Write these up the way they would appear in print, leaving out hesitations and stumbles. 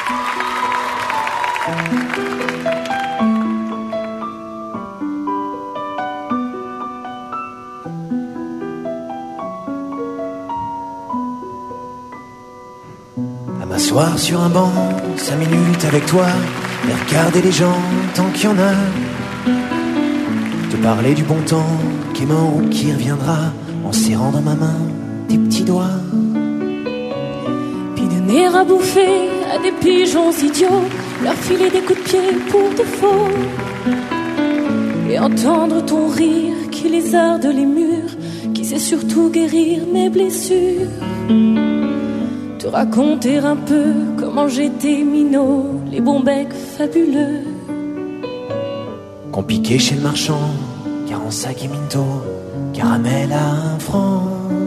À m'asseoir sur un banc, 5 minutes avec toi, et regarder les gens tant qu'il y en a. Te parler du bon temps qui est mort ou qui reviendra, en serrant dans ma main tes petits doigts. Puis donner à bouffer à des pigeons idiots, leur filer des coups de pied pour de faux. Et entendre ton rire qui lézarde les murs, qui sait surtout guérir mes blessures. Te raconter un peu comment j'étais minot, les bons becs fabuleux Qu'on piquait chez le marchand, 45 et minto, caramel à 1 franc.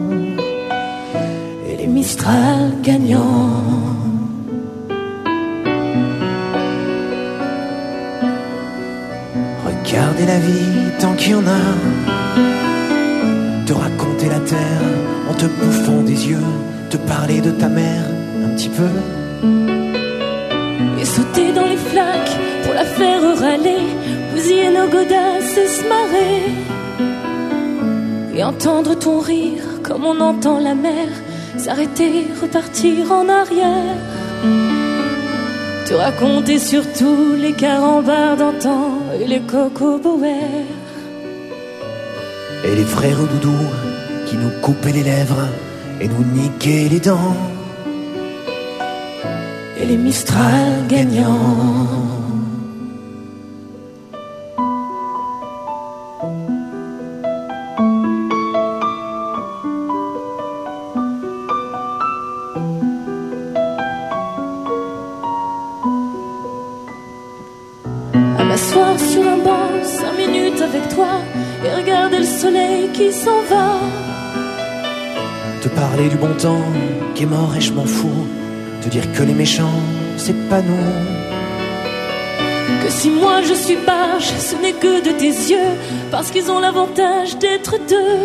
Et les Mistral gagnants. Regarder la vie tant qu'il y en a. Te raconter la terre en te bouffant des yeux. Te parler de ta mère un petit peu. Et sauter dans les flaques pour la faire râler, bousiller nos godasses et se marrer. Et entendre ton rire comme on entend la mer, s'arrêter, repartir en arrière. Te raconter surtout les carambars d'antan et les cocoboers. Et les frères doudou qui nous coupaient les lèvres et nous niquaient les dents. Et les Mistral gagnants. À m'asseoir sur un banc, 5 minutes avec toi, et regarder le soleil qui s'en va. Te parler du bon temps qui est mort et je m'en fous. Te dire que les méchants, c'est pas nous. Que si moi je suis barge, ce n'est que de tes yeux, parce qu'ils ont l'avantage d'être deux.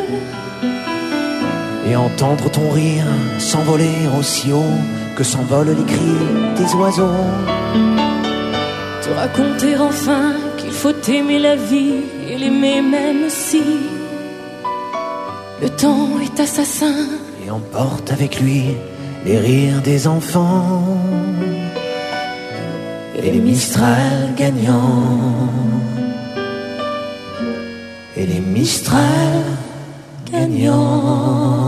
Et entendre ton rire s'envoler aussi haut que s'envolent les cris des oiseaux. Te raconter enfin qu'il faut aimer la vie et l'aimer même si le temps est assassin. Et emporte avec lui les rires des enfants. Et les Mistral gagnants. Et les Mistral gagnants.